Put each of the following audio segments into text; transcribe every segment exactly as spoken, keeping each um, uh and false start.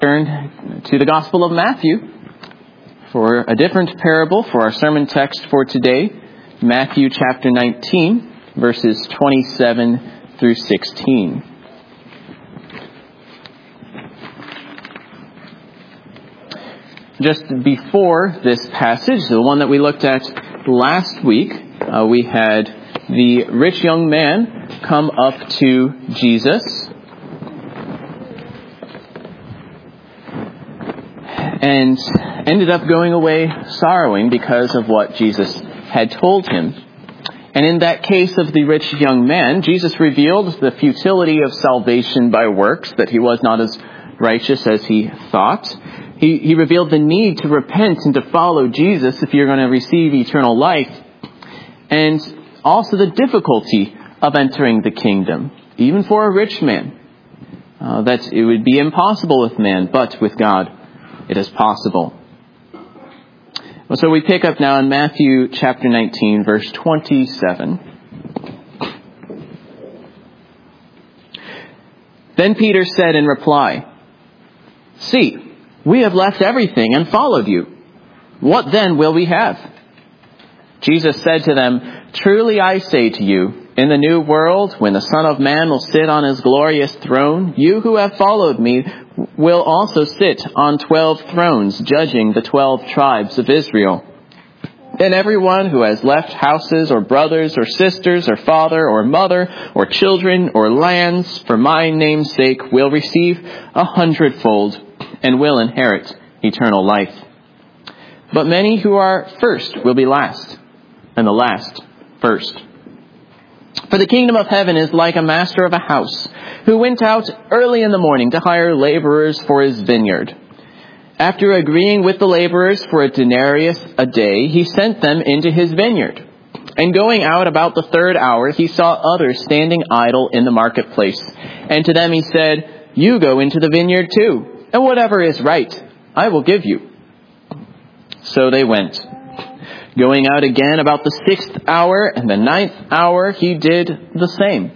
Turn to the Gospel of Matthew for a different parable for our sermon text for today, Matthew chapter nineteen, verses twenty-seven through sixteen. Just before this passage, the one that we looked at last week, uh, we had the rich young man come up to Jesus and ended up going away sorrowing because of what Jesus had told him. And in that case of the rich young man, Jesus revealed the futility of salvation by works, that he was not as righteous as he thought. He, he revealed the need to repent and to follow Jesus if you're going to receive eternal life. And also the difficulty of entering the kingdom, even for a rich man. Uh, that it would be impossible with man, but with God it is possible. So we pick up now in Matthew chapter nineteen, verse twenty-seven. Then Peter said in reply, "See, we have left everything and followed you. What then will we have?" Jesus said to them, "Truly I say to you, in the new world, when the Son of Man will sit on his glorious throne, you who have followed me will also sit on twelve thrones, judging the twelve tribes of Israel. And everyone who has left houses or brothers or sisters or father or mother or children or lands for my name's sake will receive a hundredfold and will inherit eternal life. But many who are first will be last, and the last first. For the kingdom of heaven is like a master of a house who went out early in the morning to hire laborers for his vineyard. After agreeing with the laborers for a denarius a day, he sent them into his vineyard. And going out about the third hour, he saw others standing idle in the marketplace. And to them he said, 'You go into the vineyard too, and whatever is right, I will give you.' So they went. Going out again about the sixth hour and the ninth hour, he did the same.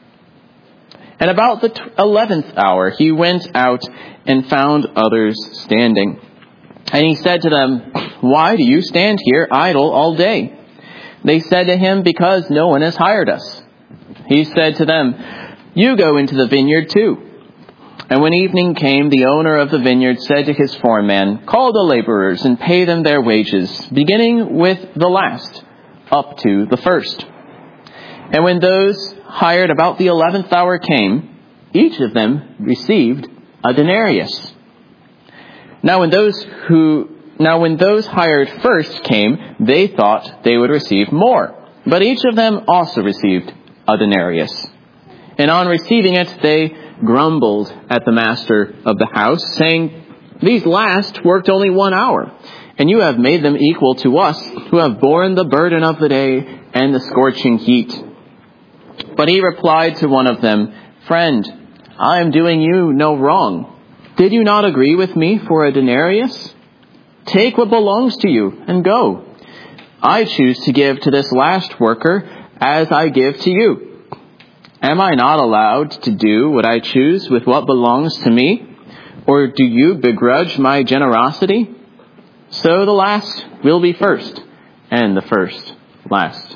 And about the eleventh hour, he went out and found others standing. And he said to them, 'Why do you stand here idle all day?' They said to him, 'Because no one has hired us.' He said to them, 'You go into the vineyard too.' And when evening came, the owner of the vineyard said to his foreman, 'Call the laborers and pay them their wages, beginning with the last, up to the first.' And when those hired about the eleventh hour came, each of them received a denarius. Now when those who now when those hired first came, they thought they would receive more, but each of them also received a denarius. And on receiving it, they grumbled at the master of the house, saying, 'These last worked only one hour, and you have made them equal to us, who have borne the burden of the day and the scorching heat.' But he replied to one of them, 'Friend, I am doing you no wrong. Did you not agree with me for a denarius? Take what belongs to you and go. I choose to give to this last worker as I give to you. Am I not allowed to do what I choose with what belongs to me? Or do you begrudge my generosity? So the last will be first, and the first last.'"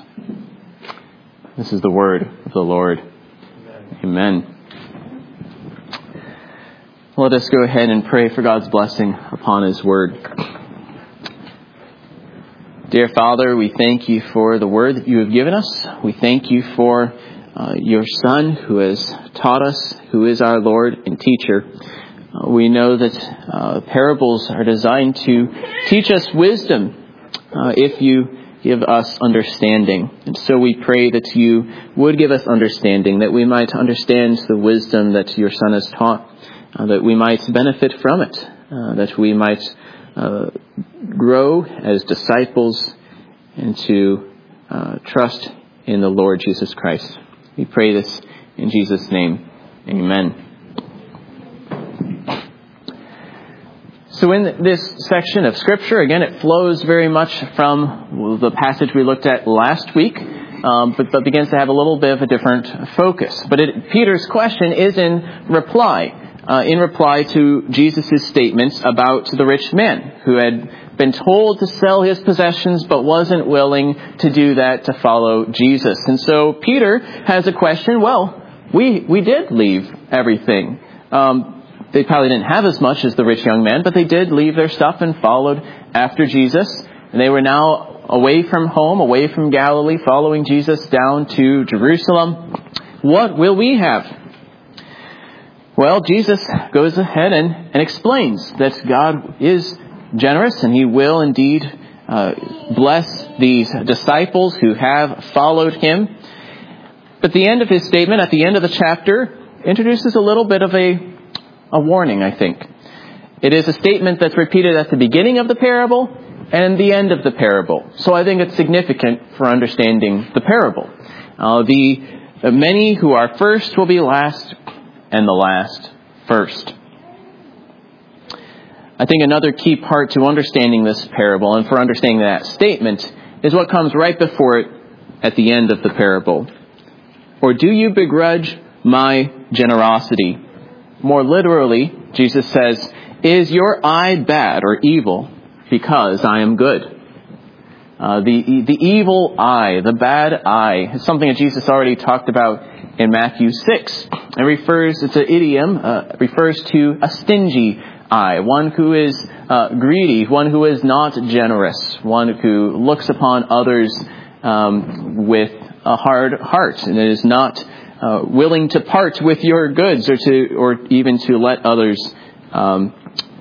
This is the word of the Lord. Amen. Let us go ahead and pray for God's blessing upon His word. Dear Father, we thank you for the word that you have given us. We thank you for uh, your Son who has taught us, who is our Lord and teacher. Uh, we know that uh, parables are designed to teach us wisdom uh, if you give us understanding. And so we pray that you would give us understanding, that we might understand the wisdom that your Son has taught, uh, that we might benefit from it, uh, that we might uh, grow as disciples and to uh, trust in the Lord Jesus Christ. We pray this in Jesus' name. Amen. So in this section of Scripture, again, it flows very much from the passage we looked at last week, um, but, but begins to have a little bit of a different focus. But it, Peter's question is in reply uh, in reply to Jesus' statements about the rich man who had been told to sell his possessions but wasn't willing to do that to follow Jesus. And so Peter has a question. Well, we we did leave everything. Um, they probably didn't have as much as the rich young man, but they did leave their stuff and followed after Jesus. And they were now away from home, away from Galilee, following Jesus down to Jerusalem. What will we have? Well, Jesus goes ahead and, and explains that God is generous and he will indeed uh, bless these disciples who have followed him. But the end of his statement, at the end of the chapter, introduces a little bit of a, a warning, I think. It is a statement that's repeated at the beginning of the parable and the end of the parable. So I think it's significant for understanding the parable. Uh, the, the many who are first will be last, and the last first. I think another key part to understanding this parable and for understanding that statement is what comes right before it at the end of the parable. Or do you begrudge my generosity? More literally, Jesus says, is your eye bad or evil because I am good? Uh, the the evil eye, the bad eye, is something that Jesus already talked about in Matthew six. It refers, it's an idiom, uh, refers to a stingy eye, one who is uh, greedy, one who is not generous, one who looks upon others um, with a hard heart and is not uh, willing to part with your goods or to, or even to let others um,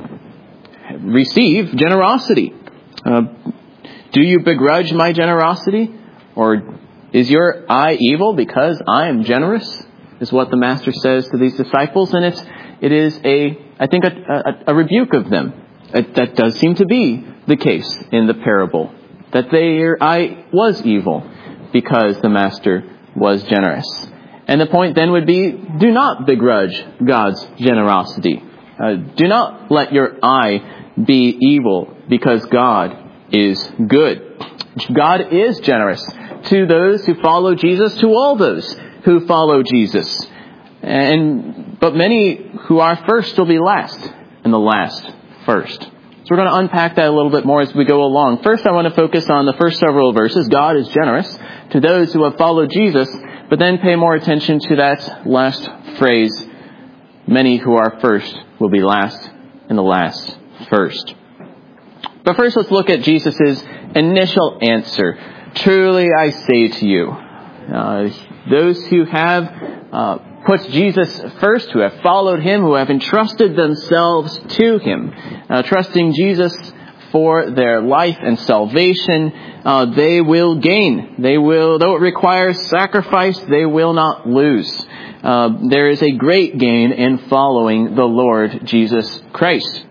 receive generosity. Uh, do you begrudge my generosity? Or is your eye evil because I am generous? Is what the Master says to these disciples. And it's, it is a, I think, a, a, a rebuke of them. It, that does seem to be the case in the parable. That their eye was evil because the Master was generous. And the point then would be, do not begrudge God's generosity. Uh, do not let your eye be evil because God is good. God is generous to those who follow Jesus, to all those who follow Jesus. And but many who are first will be last, and the last first. So we're going to unpack that a little bit more as we go along. First, I want to focus on the first several verses. God is generous to those who have followed Jesus, but then pay more attention to that last phrase, many who are first will be last, and the last first. But first, let's look at Jesus' initial answer. Truly I say to you, uh, those who have uh, put Jesus first, who have followed him, who have entrusted themselves to him, uh, trusting Jesus for their life and salvation, uh, they will gain. They will, though it requires sacrifice, they will not lose. Uh, there is a great gain in following the Lord Jesus Christ.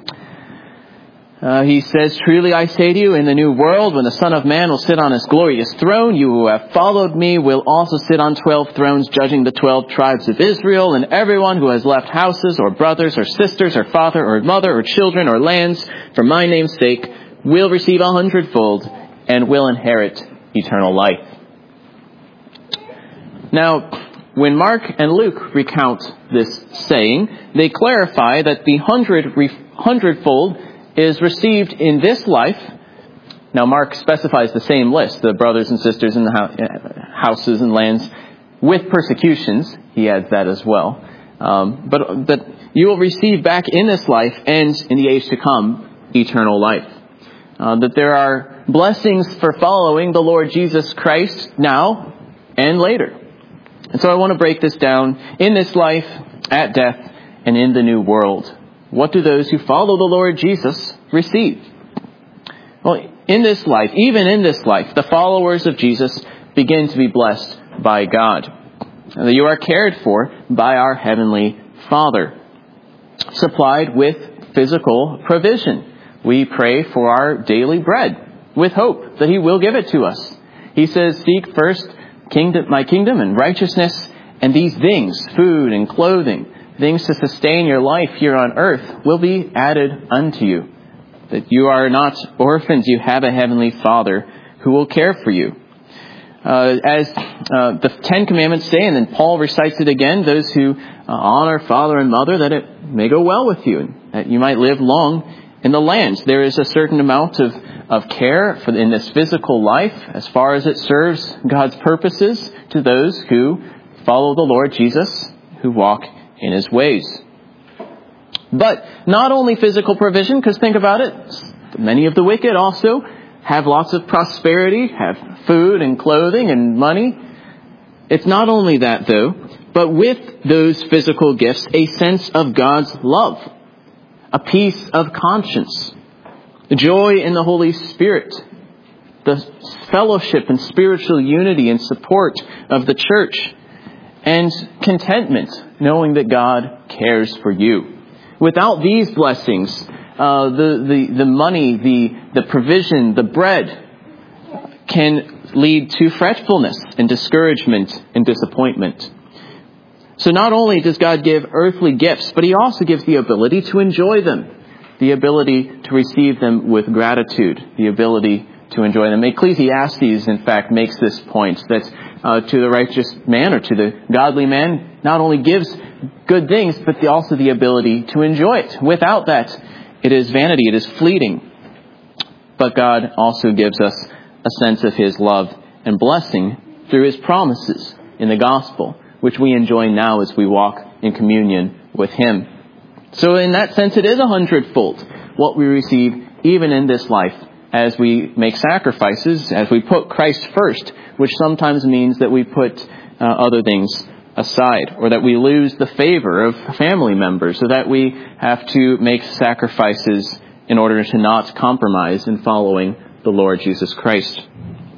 Uh, he says, truly I say to you, in the new world, when the Son of Man will sit on his glorious throne, you who have followed me will also sit on twelve thrones, judging the twelve tribes of Israel. And everyone who has left houses or brothers or sisters or father or mother or children or lands for my name's sake will receive a hundredfold and will inherit eternal life. Now, when Mark and Luke recount this saying, they clarify that the hundred hundredfold is received in this life. Now, Mark specifies the same list, the brothers and sisters in the houses and lands with persecutions. He adds that as well. Um, but that you will receive back in this life and in the age to come eternal life. Uh, that there are blessings for following the Lord Jesus Christ now and later. And so I want to break this down in this life, at death, and in the new world. What do those who follow the Lord Jesus receive? Well, in this life, even in this life, the followers of Jesus begin to be blessed by God. And that you are cared for by our Heavenly Father, supplied with physical provision. We pray for our daily bread with hope that he will give it to us. He says, seek first kingdom, my kingdom and righteousness, and these things, food and clothing, things to sustain your life here on earth, will be added unto you. That you are not orphans, you have a Heavenly Father who will care for you. Uh, as uh, the Ten Commandments say, and then Paul recites it again, those who uh, honor father and mother, that it may go well with you, and that you might live long in the land. There is a certain amount of, of care for in this physical life as far as it serves God's purposes to those who follow the Lord Jesus, who walk in his ways. But not only physical provision, because think about it, many of the wicked also have lots of prosperity, have food and clothing and money. It's not only that, though, but with those physical gifts, a sense of God's love, a peace of conscience, the joy in the Holy Spirit, the fellowship and spiritual unity and support of the church, and contentment, knowing that God cares for you. Without these blessings, uh, the, the, the money, the, the provision, the bread can lead to fretfulness and discouragement and disappointment. So not only does God give earthly gifts, but he also gives the ability to enjoy them, the ability to receive them with gratitude, the ability to enjoy them. Ecclesiastes, in fact, makes this point that uh, to the righteous man or to the godly man not only gives good things, but the, also the ability to enjoy it. Without that, it is vanity, it is fleeting. But God also gives us a sense of his love and blessing through his promises in the gospel, which we enjoy now as we walk in communion with him. So in that sense, it is a hundredfold what we receive even in this life as we make sacrifices, as we put Christ first, which sometimes means that we put uh, other things aside, or that we lose the favor of family members, so that we have to make sacrifices in order to not compromise in following the Lord Jesus Christ.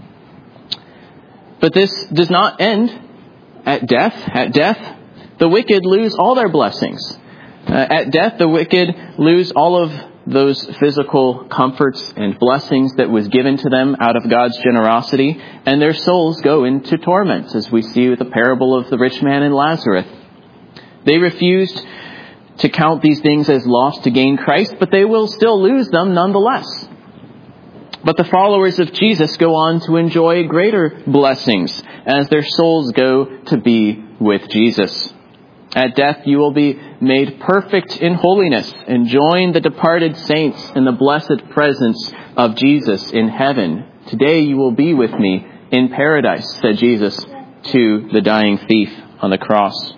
But this does not end at death. At death, the wicked lose all their blessings. Uh, at death, the wicked lose all of those physical comforts and blessings that was given to them out of God's generosity, and their souls go into torment, as we see with the parable of the rich man and Lazarus. They refused to count these things as lost to gain Christ, but they will still lose them nonetheless. But the followers of Jesus go on to enjoy greater blessings as their souls go to be with Jesus. At death, you will be made perfect in holiness and join the departed saints in the blessed presence of Jesus in heaven. Today you will be with me in paradise, said Jesus to the dying thief on the cross.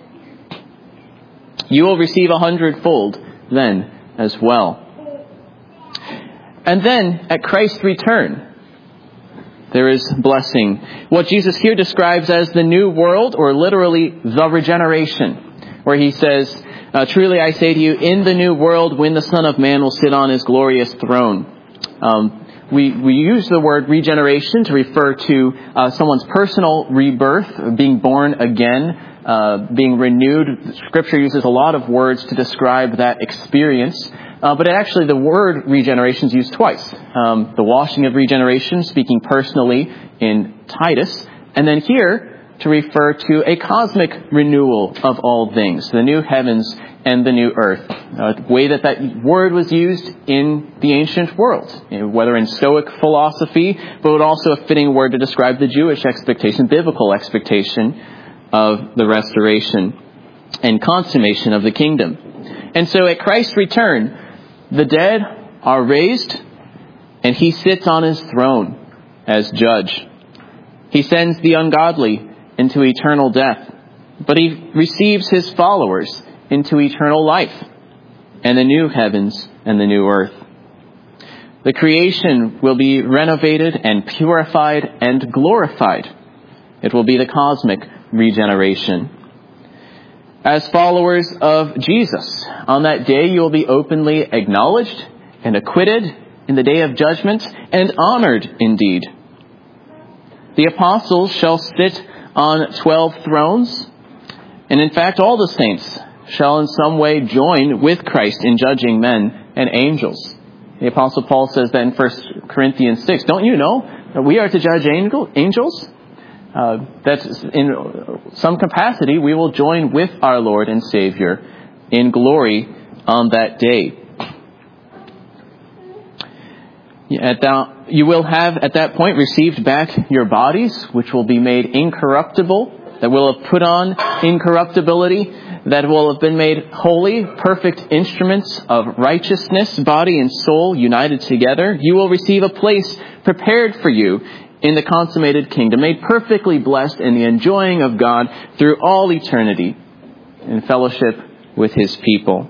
You will receive a hundredfold then as well. And then at Christ's return, there is blessing. What Jesus here describes as the new world, or literally the regeneration, where he says, uh, truly I say to you, in the new world, when the Son of Man will sit on his glorious throne. Um, we, we use the word regeneration to refer to uh, someone's personal rebirth, being born again, uh, being renewed. Scripture uses a lot of words to describe that experience. Uh, but actually, the word regeneration is used twice. Um, the washing of regeneration, speaking personally in Titus. And then here, to refer to a cosmic renewal of all things, the new heavens and the new earth. Uh, the way that that word was used in the ancient world, you know, whether in Stoic philosophy, but also a fitting word to describe the Jewish expectation, biblical expectation of the restoration and consummation of the kingdom. And so at Christ's return, the dead are raised, and he sits on his throne as judge. He sends the ungodly into eternal death, but he receives his followers into eternal life and the new heavens and the new earth. The creation will be renovated and purified and glorified. It will be the cosmic regeneration. As followers of Jesus, on that day you will be openly acknowledged and acquitted in the day of judgment, and honored indeed. The apostles shall sit on twelve thrones, and in fact all the saints shall in some way join with Christ in judging men and angels. The Apostle Paul says that in First Corinthians six. Don't you know that we are to judge angel, angels? Uh, that in some capacity we will join with our Lord and Savior in glory on that day. At that, you will have at that point received back your bodies, which will be made incorruptible, that will have put on incorruptibility, that will have been made holy, perfect instruments of righteousness, body and soul united together. You will receive a place prepared for you in the consummated kingdom, made perfectly blessed in the enjoying of God through all eternity in fellowship with His people.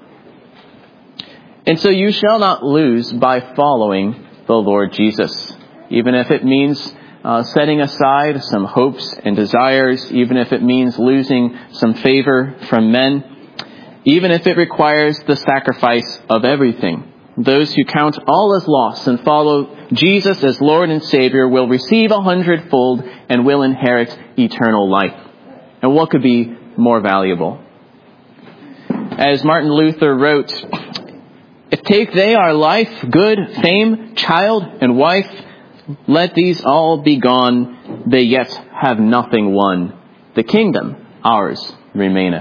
And so you shall not lose by following the Lord Jesus, even if it means uh, setting aside some hopes and desires, even if it means losing some favor from men, even if it requires the sacrifice of everything. Those who count all as loss and follow Jesus as Lord and Savior will receive a hundredfold and will inherit eternal life. And what could be more valuable? As Martin Luther wrote, "If take they our life, good, fame, child, and wife, let these all be gone, they yet have nothing won. The kingdom ours remaineth."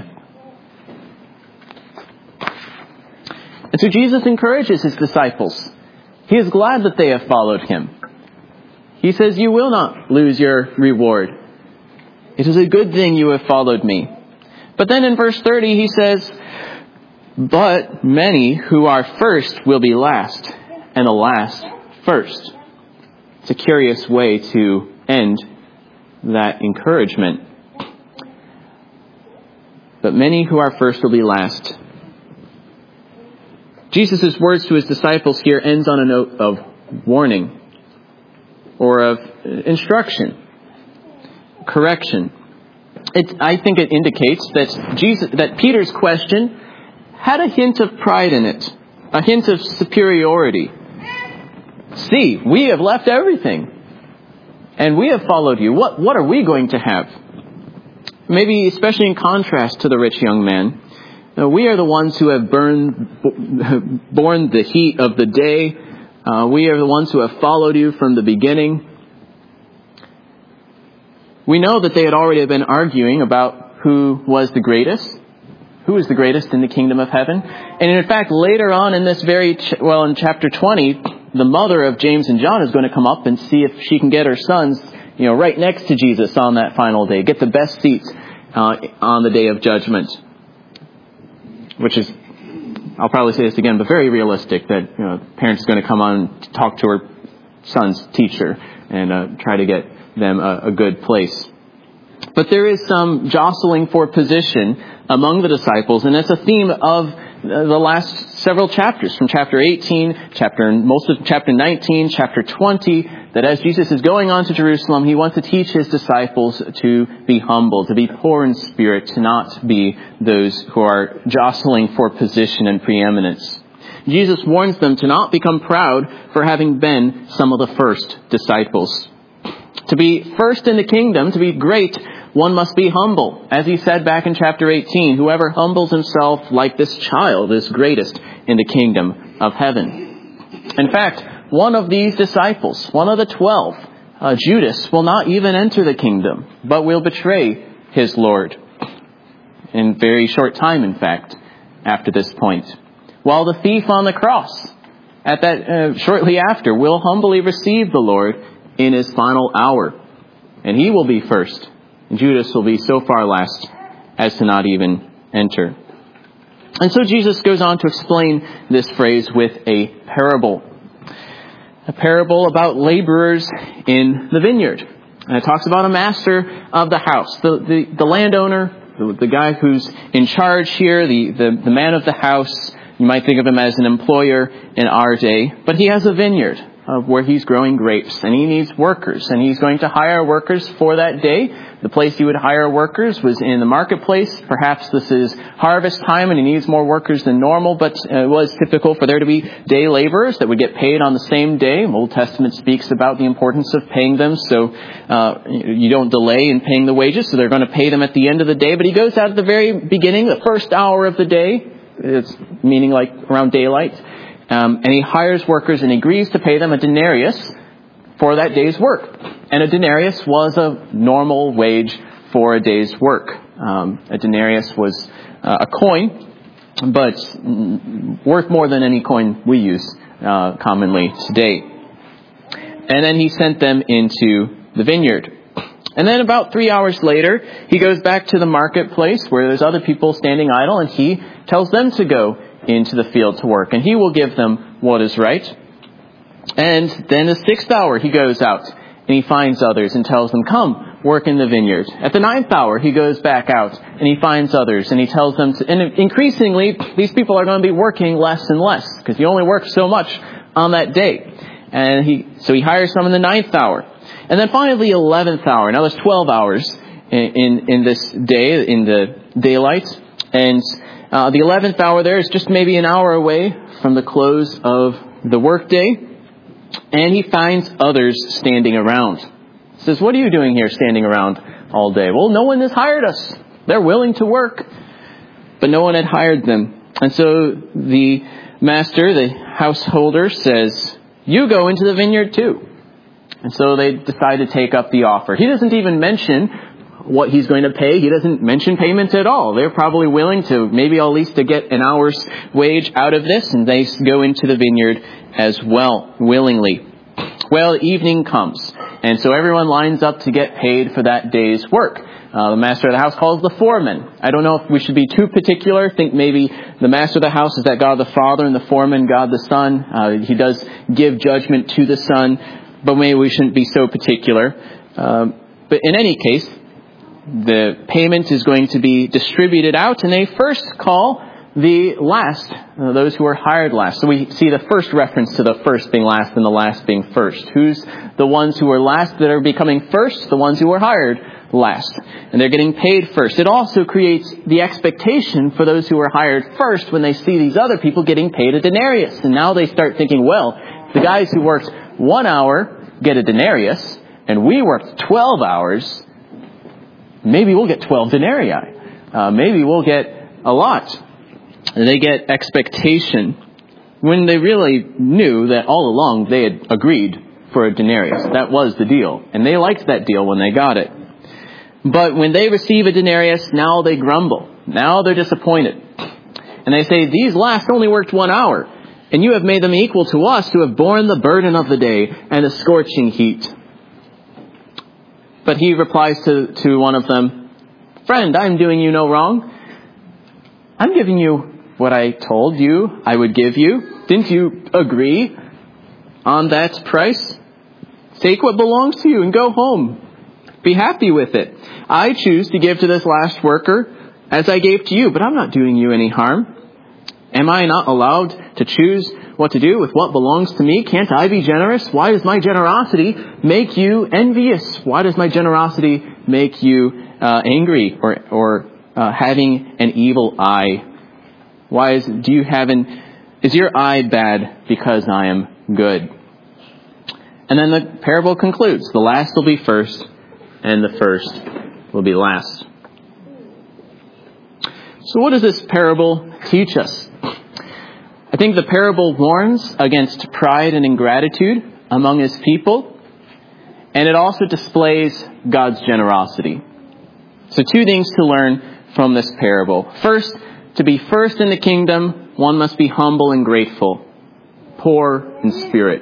And so Jesus encourages His disciples. He is glad that they have followed Him. He says, you will not lose your reward. It is a good thing you have followed me. But then in verse thirty, He says, but many who are first will be last, and the last first. It's a curious way to end that encouragement. But many who are first will be last. Jesus' words to His disciples here ends on a note of warning, or of instruction, correction. It, I think it indicates that Jesus, that Peter's question had a hint of pride in it, a hint of superiority. See, we have left everything, and we have followed you. What, what are we going to have? Maybe especially in contrast to the rich young man, uh, we are the ones who have burned, borne the heat of the day. Uh, we are the ones who have followed you from the beginning. We know that they had already been arguing about who was the greatest. Who is the greatest in the kingdom of heaven? And in fact, later on in this very, ch- well, in chapter twenty, the mother of James and John is going to come up and see if she can get her sons, you know, right next to Jesus on that final day. Get the best seats uh, on the day of judgment. Which is, I'll probably say this again, but very realistic that, you know, parents are going to come on to talk to her son's teacher and uh, try to get them a, a good place. But there is some jostling for position among the disciples, and it's a theme of the last several chapters, from chapter eighteen, chapter most of chapter nineteen, chapter twenty, that as Jesus is going on to Jerusalem, He wants to teach His disciples to be humble, to be poor in spirit, to not be those who are jostling for position and preeminence. Jesus warns them to not become proud for having been some of the first disciples. To be first in the kingdom, to be great, one must be humble. As He said back in chapter eighteen, whoever humbles himself like this child is greatest in the kingdom of heaven. In fact, one of these disciples, one of the twelve, uh, Judas, will not even enter the kingdom, but will betray his Lord. In very short time, in fact, after this point. While the thief on the cross, at that uh, shortly after, will humbly receive the Lord in his final hour. And he will be first. And Judas will be so far last as to not even enter. And so Jesus goes on to explain this phrase with a parable. A parable about laborers in the vineyard. And it talks about a master of the house, the, the, the landowner, the, the guy who's in charge here, the, the, the man of the house. You might think of him as an employer in our day, but he has a vineyard of where he's growing grapes, and he needs workers, and he's going to hire workers for that day. The place he would hire workers was in the marketplace. Perhaps this is harvest time and he needs more workers than normal, but it was typical for there to be day laborers that would get paid on the same day. The Old Testament speaks about the importance of paying them, so uh, you don't delay in paying the wages, so they're going to pay them at the end of the day. But he goes out at the very beginning, the first hour of the day, it's meaning like around daylight, um, and he hires workers and he agrees to pay them a denarius for that day's work. And a denarius was a normal wage for a day's work. Um, a denarius was uh, a coin, but worth more than any coin we use uh, commonly today. And then he sent them into the vineyard. And then about three hours later, he goes back to the marketplace where there's other people standing idle, and he tells them to go into the field to work, and he will give them what is right. And then the sixth hour, he goes out and he finds others and tells them, come, work in the vineyard. At the ninth hour, he goes back out and he finds others and he tells them to, and increasingly, these people are going to be working less and less because you only work so much on that day. And he, so he hires some in the ninth hour. And then finally, the eleventh hour. Now there's twelve hours in, in, in this day, in the daylight. And uh, the eleventh hour there is just maybe an hour away from the close of the workday. And he finds others standing around. He says, what are you doing here standing around all day? Well, no one has hired us. They're willing to work. But no one had hired them. And so the master, the householder, says, you go into the vineyard too. And so they decide to take up the offer. He doesn't even mention what he's going to pay. He doesn't mention payments at all. They're probably willing to maybe at least to get an hour's wage out of this, and they go into the vineyard as well, willingly. Well, evening comes, and so everyone lines up to get paid for that day's work. Uh, the master of the house calls the foreman. I don't know if we should be too particular. Think maybe the master of the house is that God the Father and the foreman, God the Son. Uh, he does give judgment to the Son, but maybe we shouldn't be so particular. Um, but in any case, the payment is going to be distributed out, and they first call the last, uh, those who are hired last. So we see the first reference to the first being last and the last being first. Who's the ones who are last that are becoming first? The ones who were hired last. And they're getting paid first. It also creates the expectation for those who were hired first when they see these other people getting paid a denarius. And now they start thinking, well, the guys who worked one hour get a denarius, and we worked twelve hours, maybe we'll get twelve denarii. Uh, maybe we'll get a lot. And they get expectation when they really knew that all along they had agreed for a denarius. That was the deal. And they liked that deal when they got it. But when they receive a denarius, now they grumble. Now they're disappointed. And they say, these last only worked one hour, and you have made them equal to us who have borne the burden of the day and the scorching heat. But he replies to, to one of them, friend, I'm doing you no wrong. I'm giving you what I told you I would give you. Didn't you agree on that price? Take what belongs to you and go home. Be happy with it. I choose to give to this last worker as I gave to you, but I'm not doing you any harm. Am I not allowed to choose what to do with what belongs to me? Can't I be generous? Why does my generosity make you envious? Why does my generosity make you uh, angry or, or uh, having an evil eye? Why is, do you have an, is your eye bad because I am good? And then the parable concludes. The last will be first, and the first will be last. So what does this parable teach us? I think the parable warns against pride and ingratitude among his people, and it also displays God's generosity. So two things to learn from this parable. First, to be first in the kingdom, one must be humble and grateful, poor in spirit.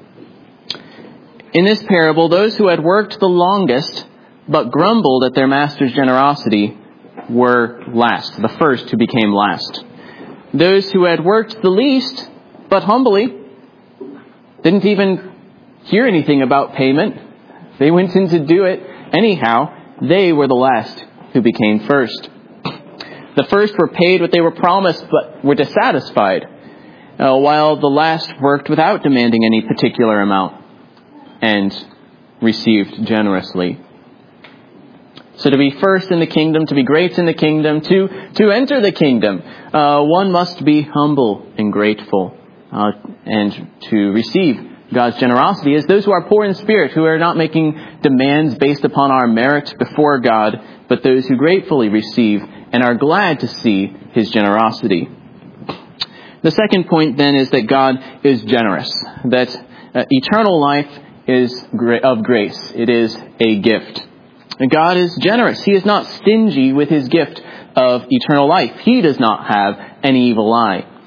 In this parable, those who had worked the longest but grumbled at their master's generosity were last, the first who became last. Those who had worked the least, but humbly, didn't even hear anything about payment. They went in to do it anyhow. They were the last who became first. The first were paid what they were promised, but were dissatisfied, uh, while the last worked without demanding any particular amount and received generously. So to be first in the kingdom, to be great in the kingdom, to, to enter the kingdom, uh, one must be humble and grateful, uh, and to receive God's generosity as those who are poor in spirit, who are not making demands based upon our merit before God, but those who gratefully receive and are glad to see his generosity. The second point then is that God is generous, that uh, eternal life is gra- of grace. It is a gift. And God is generous. He is not stingy with his gift of eternal life. He does not have an evil eye.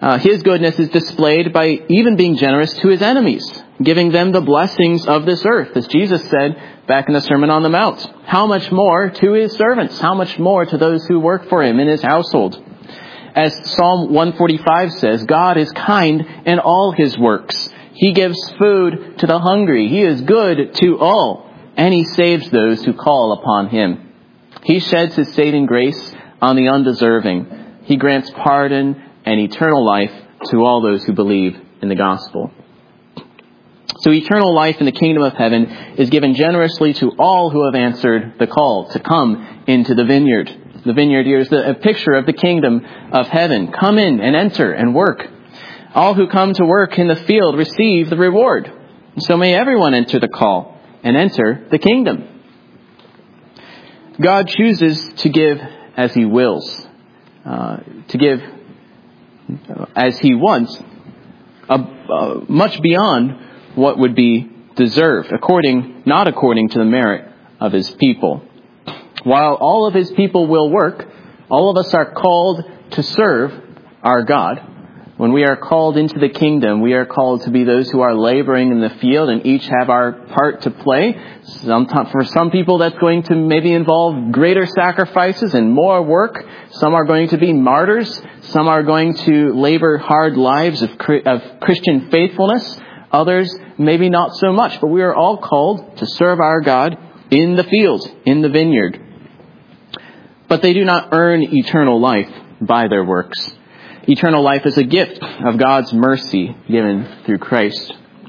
Uh, his goodness is displayed by even being generous to his enemies, giving them the blessings of this earth. As Jesus said back in the Sermon on the Mount, how much more to his servants? How much more to those who work for him in his household? As Psalm one forty-five says, God is kind in all his works. He gives food to the hungry. He is good to all, and he saves those who call upon him. He sheds his saving grace on the undeserving. He grants pardon and eternal life to all those who believe in the gospel. So eternal life in the kingdom of heaven is given generously to all who have answered the call to come into the vineyard. The vineyard here is a picture of the kingdom of heaven. Come in and enter and work. All who come to work in the field receive the reward. So may everyone enter the call and enter the kingdom. God chooses to give as he wills, uh, to give as he wants, uh, uh, much beyond what would be deserved, according not according to the merit of his people. While all of his people will work, all of us are called to serve our God. When we are called into the kingdom, we are called to be those who are laboring in the field and each have our part to play. Sometimes, for some people, that's going to maybe involve greater sacrifices and more work. Some are going to be martyrs. Some are going to labor hard lives of, of Christian faithfulness. Others, maybe not so much. But we are all called to serve our God in the field, in the vineyard. But they do not earn eternal life by their works. Eternal life is a gift of God's mercy given through Christ.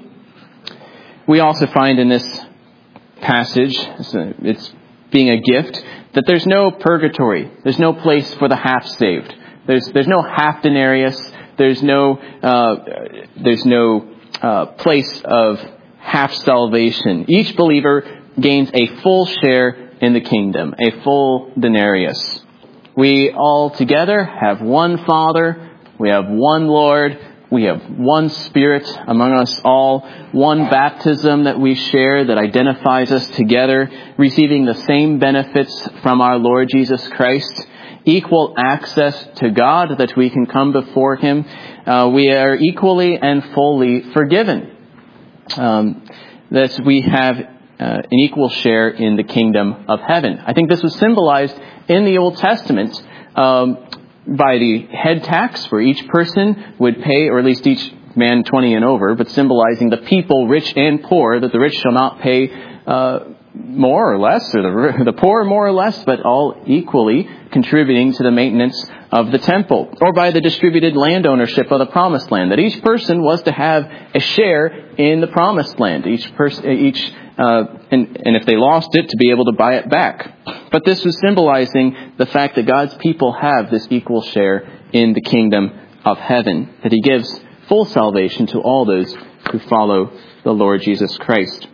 We also find in this passage, it's being a gift, that there's no purgatory. There's no place for the half-saved. There's there's no half denarius. There's no uh, there's no uh, place of half salvation. Each believer gains a full share in the kingdom, a full denarius. We all together have one Father, we have one Lord, we have one Spirit among us all, one baptism that we share that identifies us together, receiving the same benefits from our Lord Jesus Christ, equal access to God that we can come before him. Uh, we are equally and fully forgiven. Um, that we have uh, an equal share in the kingdom of heaven. I think this was symbolized in the Old Testament um, by the head tax, where each person would pay, or at least each man twenty and over, but symbolizing the people, rich and poor, that the rich shall not pay uh, more or less, or the, the poor more or less, but all equally contributing to the maintenance of the temple. Or by the distributed land ownership of the promised land, that each person was to have a share in the promised land. Each person, each Uh, and, and if they lost it, to be able to buy it back. But this was symbolizing the fact that God's people have this equal share in the kingdom of heaven, that he gives full salvation to all those who follow the Lord Jesus Christ.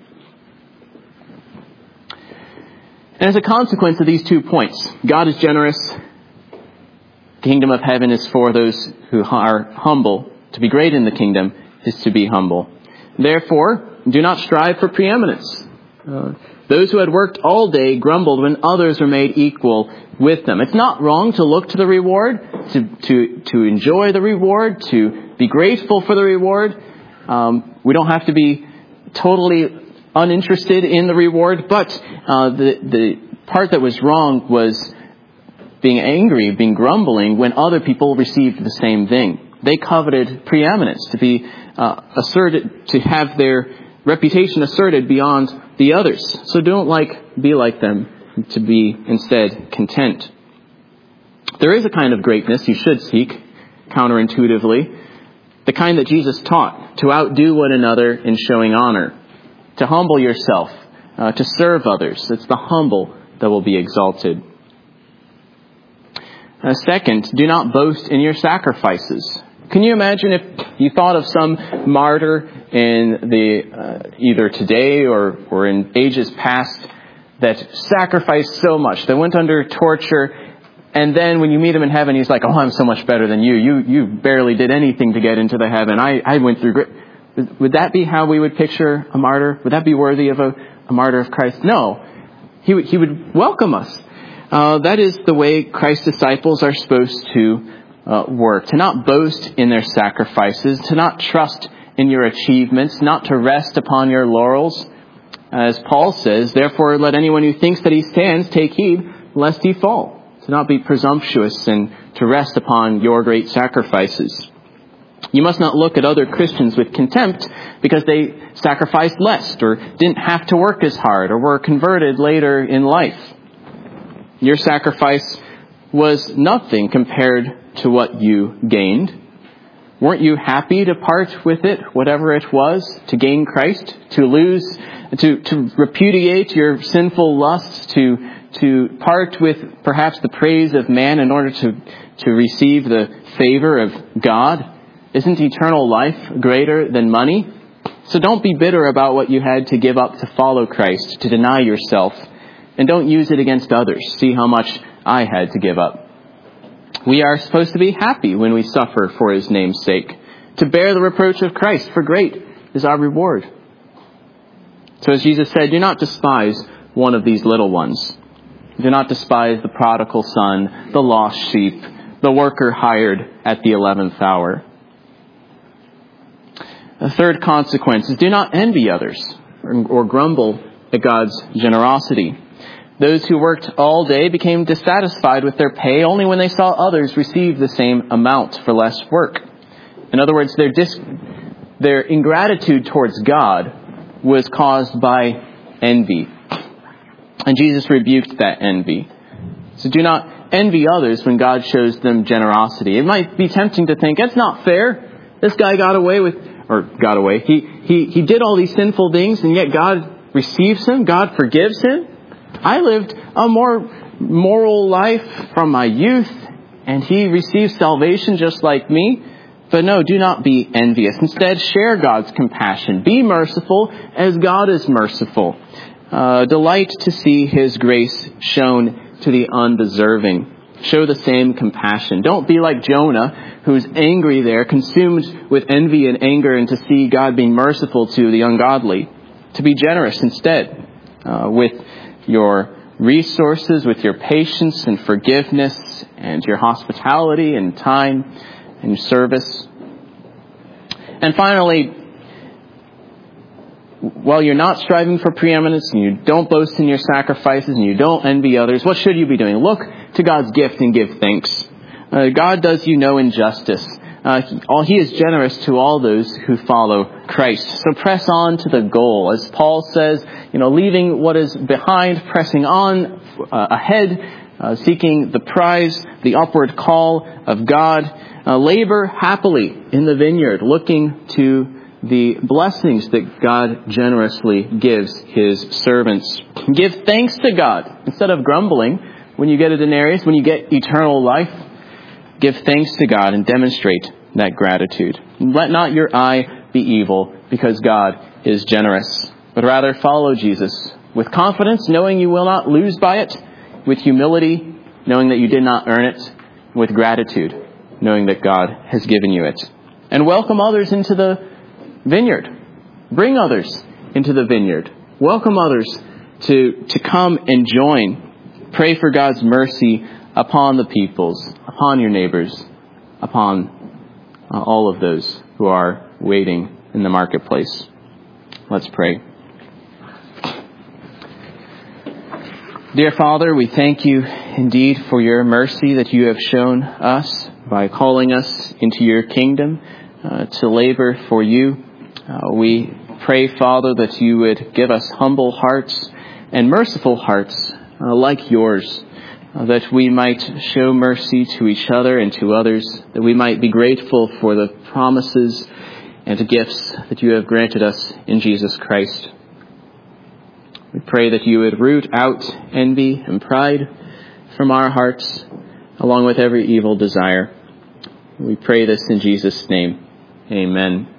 And as a consequence of these two points, God is generous. The kingdom of heaven is for those who are humble. To be great in the kingdom is to be humble. Therefore, do not strive for preeminence. Uh, those who had worked all day grumbled when others were made equal with them. It's not wrong to look to the reward, to to, to enjoy the reward, to be grateful for the reward. Um, we don't have to be totally uninterested in the reward, but uh, the, the part that was wrong was being angry, being grumbling when other people received the same thing. They coveted preeminence, to be uh, asserted, to have their reputation asserted beyond the others. So don't like be like them, to be instead content. There is a kind of greatness you should seek, counterintuitively, the kind that Jesus taught, to outdo one another in showing honor, to humble yourself, uh, to serve others. It's the humble that will be exalted. Uh, second, do not boast in your sacrifices. Can you imagine if you thought of some martyr in the uh, either today or, or in ages past that sacrificed so much, that went under torture, and then when you meet him in heaven, he's like, oh, I'm so much better than you. You you barely did anything to get into the heaven. I, I went through great. Would that be how we would picture a martyr? Would that be worthy of a, a martyr of Christ? No. He would, he would welcome us. Uh, that is the way Christ's disciples are supposed to uh, work, to not boast in their sacrifices, to not trust in your achievements, not to rest upon your laurels. As Paul says, therefore let anyone who thinks that he stands take heed lest he fall. To not be presumptuous and to rest upon your great sacrifices. You must not look at other Christians with contempt because they sacrificed less or didn't have to work as hard or were converted later in life. Your sacrifice was nothing compared to what you gained. Weren't you happy to part with it, whatever it was, to gain Christ, to lose, to, to repudiate your sinful lusts, to, to part with perhaps the praise of man in order to, to receive the favor of God? Isn't eternal life greater than money? So don't be bitter about what you had to give up to follow Christ, to deny yourself, and don't use it against others. See how much I had to give up. We are supposed to be happy when we suffer for his name's sake, to bear the reproach of Christ, for great is our reward. So as Jesus said, do not despise one of these little ones. Do not despise the prodigal son, the lost sheep, the worker hired at the eleventh hour. The third consequence is do not envy others or, or grumble at God's generosity. Those who worked all day became dissatisfied with their pay only when they saw others receive the same amount for less work. In other words, their, dis- their ingratitude towards God was caused by envy. And Jesus rebuked that envy. So do not envy others when God shows them generosity. It might be tempting to think, that's not fair. This guy got away with, or got away. He, he, he did all these sinful things and yet God receives him. God forgives him. I lived a more moral life from my youth and he received salvation just like me. But no, do not be envious. Instead, share God's compassion. Be merciful as God is merciful. Uh, delight to see his grace shown to the undeserving. Show the same compassion. Don't be like Jonah, who's angry there, consumed with envy and anger, and to see God being merciful to the ungodly. To be generous instead uh, with your resources, with your patience and forgiveness, and your hospitality and time and service. And finally, while you're not striving for preeminence and you don't boast in your sacrifices and you don't envy others, what should you be doing? Look to God's gift and give thanks. Uh, God does you no injustice. Uh, he, all, he is generous to all those who follow Christ. So press on to the goal. As Paul says, you know, leaving what is behind, pressing on uh, ahead, uh, seeking the prize, the upward call of God. Uh, labor happily in the vineyard, looking to the blessings that God generously gives his servants. Give thanks to God instead of grumbling when you get a denarius, when you get eternal life. Give thanks to God and demonstrate that gratitude. Let not your eye be evil because God is generous, but rather follow Jesus with confidence, knowing you will not lose by it, with humility, knowing that you did not earn it, with gratitude, knowing that God has given you it. And welcome others into the vineyard. Bring others into the vineyard. Welcome others to, to come and join. Pray for God's mercy upon the peoples, upon your neighbors, upon uh, all of those who are waiting in the marketplace. Let's pray. Dear Father, we thank you indeed for your mercy that you have shown us by calling us into your kingdom uh, to labor for you. Uh, we pray, Father, that you would give us humble hearts and merciful hearts uh, like yours, uh, that we might show mercy to each other and to others, that we might be grateful for the promises and gifts that you have granted us in Jesus Christ. We pray that you would root out envy and pride from our hearts, along with every evil desire. We pray this in Jesus' name. Amen.